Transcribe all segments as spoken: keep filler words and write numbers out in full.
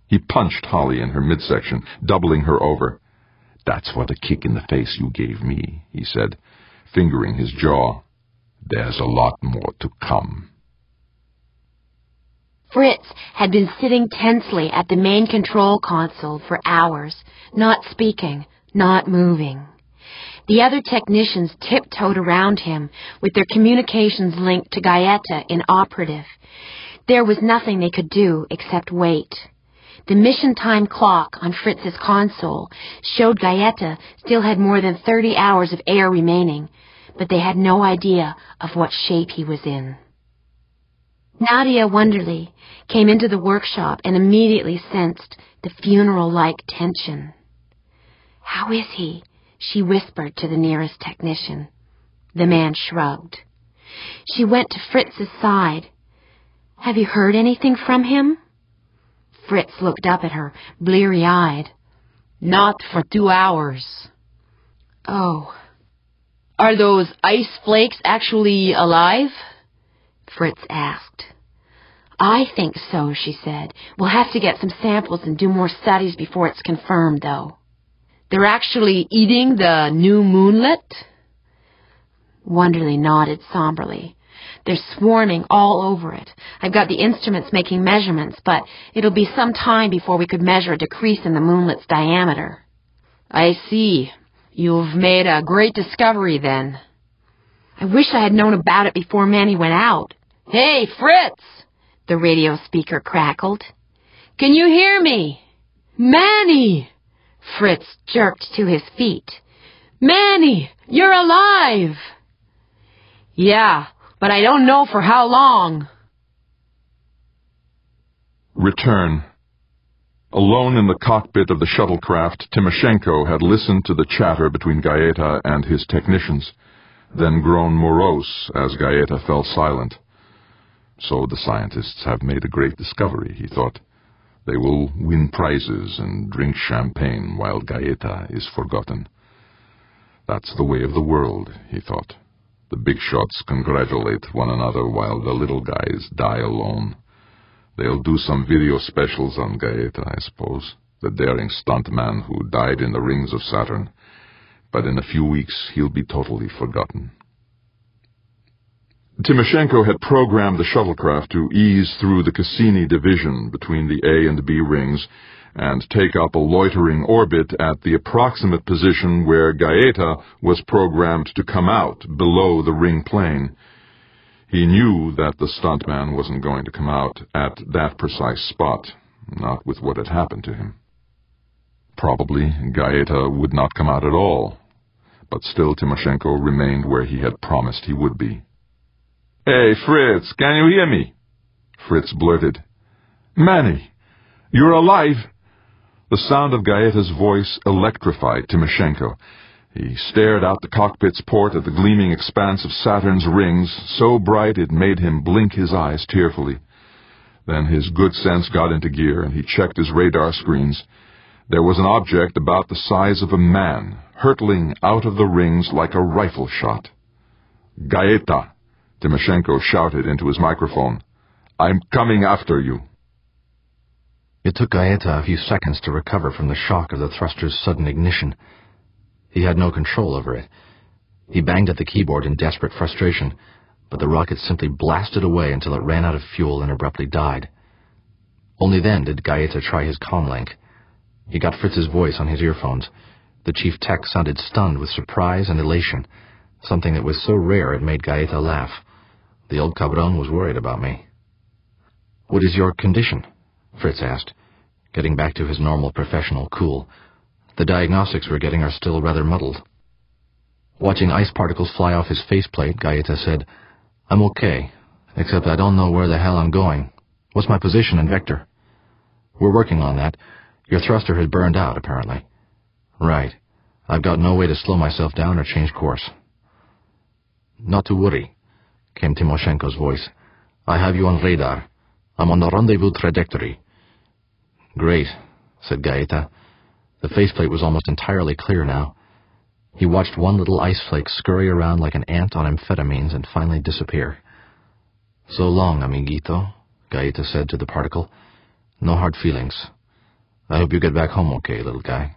He punched Holly in her midsection, doubling her over. "That's for the kick in the face you gave me," he said, fingering his jaw. "There's a lot more to come." Fritz had been sitting tensely at the main control console for hours, not speaking, not moving. The other technicians tiptoed around him, with their communications linked to Gaeta in operative. There was nothing they could do except wait. The mission time clock on Fritz's console showed Gaeta still had more than thirty hours of air remaining, but they had no idea of what shape he was in. Nadia Wonderly came into the workshop and immediately sensed the funeral-like tension. "How is he?" she whispered to the nearest technician. The man shrugged. She went to Fritz's side. "Have you heard anything from him?" Fritz looked up at her, bleary-eyed. "Not for two hours." "Oh." "Are those ice flakes actually alive?" Fritz asked. "I think so," she said. "We'll have to get some samples and do more studies before it's confirmed, though." "They're actually eating the new moonlet?" Wonderly nodded somberly. "They're swarming all over it. I've got the instruments making measurements, but it'll be some time before we could measure a decrease in the moonlet's diameter." "I see. You've made a great discovery, then." "I wish I had known about it before Manny went out." "Hey, Fritz!" the radio speaker crackled. "Can you hear me?" "Manny!" Fritz jerked to his feet. "Manny, you're alive!" "Yeah, but I don't know for how long." Return. Alone in the cockpit of the shuttlecraft, Timoshenko had listened to the chatter between Gaeta and his technicians, then grown morose as Gaeta fell silent. So the scientists have made a great discovery, he thought. They will win prizes and drink champagne while Gaeta is forgotten. That's the way of the world, he thought. The big shots congratulate one another while the little guys die alone. They'll do some video specials on Gaeta, I suppose, the daring stuntman who died in the rings of Saturn. But in a few weeks he'll be totally forgotten. Timoshenko had programmed the shuttlecraft to ease through the Cassini division between the A and B rings and take up a loitering orbit at the approximate position where Gaeta was programmed to come out below the ring plane. He knew that the stuntman wasn't going to come out at that precise spot, not with what had happened to him. Probably Gaeta would not come out at all, but still Timoshenko remained where he had promised he would be. "Hey, Fritz, can you hear me?" Fritz blurted. "Manny, you're alive!" The sound of Gaeta's voice electrified Timoshenko. He stared out the cockpit's port at the gleaming expanse of Saturn's rings, so bright it made him blink his eyes tearfully. Then his good sense got into gear, and he checked his radar screens. There was an object about the size of a man, hurtling out of the rings like a rifle shot. "Gaeta!" Timoshenko shouted into his microphone. "I'm coming after you." It took Gaeta a few seconds to recover from the shock of the thruster's sudden ignition. He had no control over it. He banged at the keyboard in desperate frustration, but the rocket simply blasted away until it ran out of fuel and abruptly died. Only then did Gaeta try his comlink. He got Fritz's voice on his earphones. The chief tech sounded stunned with surprise and elation, something that was so rare it made Gaeta laugh. The old cabron was worried about me. "What is your condition?" Fritz asked, getting back to his normal professional cool. The diagnostics we're getting are still rather muddled. Watching ice particles fly off his faceplate, Gaeta said, "I'm okay, except I don't know where the hell I'm going. What's my position and vector?" "We're working on that. Your thruster has burned out, apparently." "Right. I've got no way to slow myself down or change course." "Not to worry," came Timoshenko's voice. "I have you on radar. I'm on the rendezvous trajectory." "Great," said Gaeta. The faceplate was almost entirely clear now. He watched one little ice flake scurry around like an ant on amphetamines and finally disappear. "So long, amiguito," Gaeta said to the particle. "No hard feelings. I hope you get back home okay, little guy.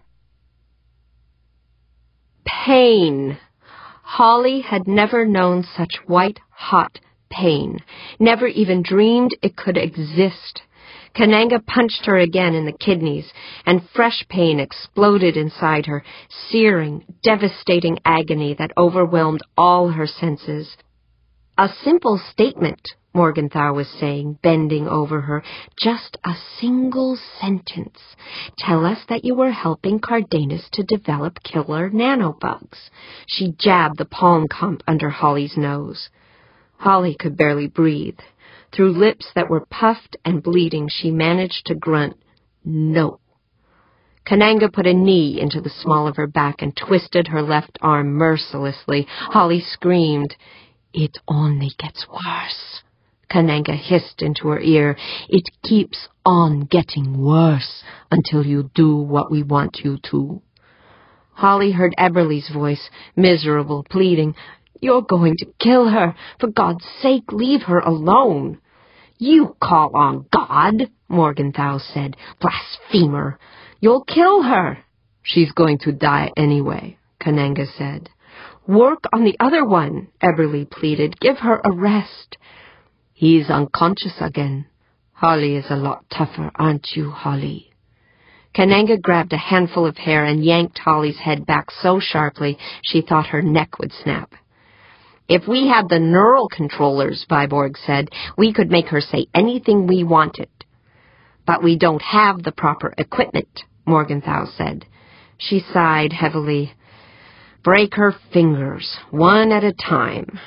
Pain. Holly had never known such white-hot pain, never even dreamed it could exist. Kananga punched her again in the kidneys, and fresh pain exploded inside her, searing, devastating agony that overwhelmed all her senses. A simple statement, Morgenthau was saying, bending over her. Just a single sentence. Tell us that you were helping Cardenas to develop killer nanobugs. She jabbed the palm comp under Holly's nose. Holly could barely breathe. Through lips that were puffed and bleeding, she managed to grunt, "No." Kananga put a knee into the small of her back and twisted her left arm mercilessly. Holly screamed. "It only gets worse," Kananga hissed into her ear. "It keeps on getting worse until you do what we want you to." Holly heard Eberly's voice, miserable, pleading, "You're going to kill her. For God's sake, leave her alone." "You call on God," Morgenthau said. "Blasphemer. You'll kill her." "She's going to die anyway," Kananga said. "Work on the other one," Eberly pleaded. "Give her a rest." "He's unconscious again. Holly is a lot tougher, aren't you, Holly?" Kananga grabbed a handful of hair and yanked Holly's head back so sharply she thought her neck would snap. "If we had the neural controllers," Viborg said, "we could make her say anything we wanted." "But we don't have the proper equipment," Morgenthau said. She sighed heavily. "Break her fingers, one at a time."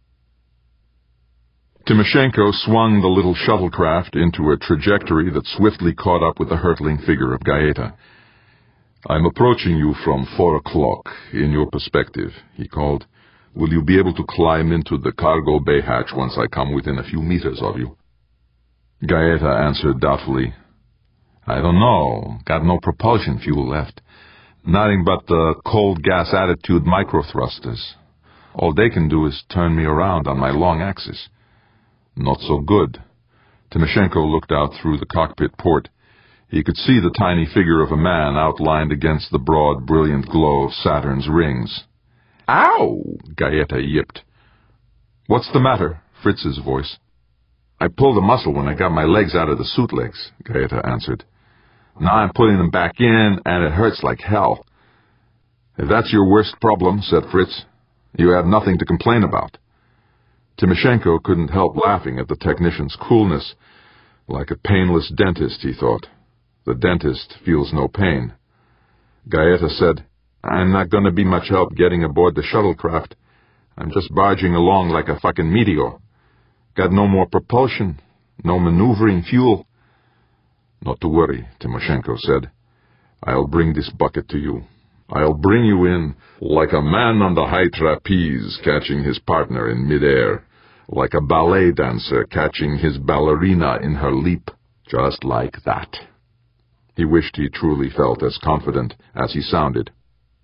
Timoshenko swung the little shuttlecraft into a trajectory that swiftly caught up with the hurtling figure of Gaeta. "I'm approaching you from four o'clock, in your perspective," he called. "Will you be able to climb into the cargo bay hatch once I come within a few meters of you?" Gaeta answered doubtfully. "I don't know. Got no propulsion fuel left. Nothing but the cold gas attitude microthrusters. All they can do is turn me around on my long axis." "Not so good." Timoshenko looked out through the cockpit port. He could see the tiny figure of a man outlined against the broad, brilliant glow of Saturn's rings. "Ow!" Gaeta yipped. "What's the matter?" Fritz's voice. "I pulled a muscle when I got my legs out of the suit legs," Gaeta answered. "Now I'm putting them back in, and it hurts like hell." "If that's your worst problem," said Fritz, "you have nothing to complain about." Timoshenko couldn't help laughing at the technician's coolness. Like a painless dentist, he thought. The dentist feels no pain. Gaeta said, "I'm not going to be much help getting aboard the shuttlecraft. I'm just barging along like a fucking meteor. Got no more propulsion, no maneuvering fuel." "Not to worry," Timoshenko said. "I'll bring this bucket to you. I'll bring you in like a man on the high trapeze catching his partner in midair, like a ballet dancer catching his ballerina in her leap, just like that." He wished he truly felt as confident as he sounded.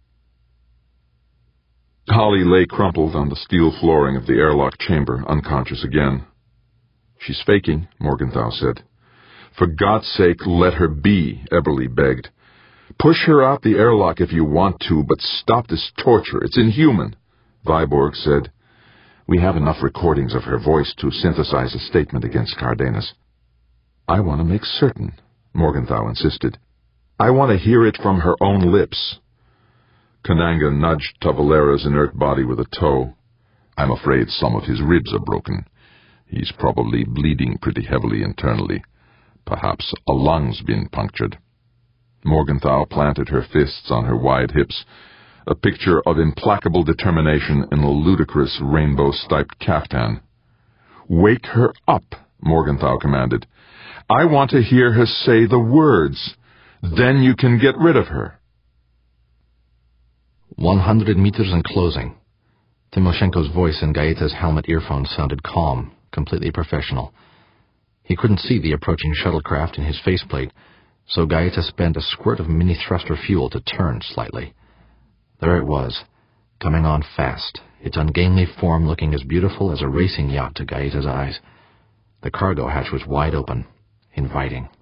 Holly lay crumpled on the steel flooring of the airlock chamber, unconscious again. "She's faking," Morgenthau said. "For God's sake, let her be," Eberly begged. "Push her out the airlock if you want to, but stop this torture. It's inhuman." Viborg said, "We have enough recordings of her voice to synthesize a statement against Cardenas." "I want to make certain," Morgenthau insisted. "I want to hear it from her own lips." Kananga nudged Tavalera's inert body with a toe. "I'm afraid some of his ribs are broken. He's probably bleeding pretty heavily internally. Perhaps a lung's been punctured." Morgenthau planted her fists on her wide hips, a picture of implacable determination in a ludicrous rainbow-striped caftan. "Wake her up," Morgenthau commanded. "I want to hear her say the words. Then you can get rid of her." One hundred meters and closing. Timoshenko's voice in Gaeta's helmet earphones sounded calm, completely professional. He couldn't see the approaching shuttlecraft in his faceplate, so Gaeta spent a squirt of mini-thruster fuel to turn slightly. There it was, coming on fast, its ungainly form looking as beautiful as a racing yacht to Gaeta's eyes. The cargo hatch was wide open, inviting.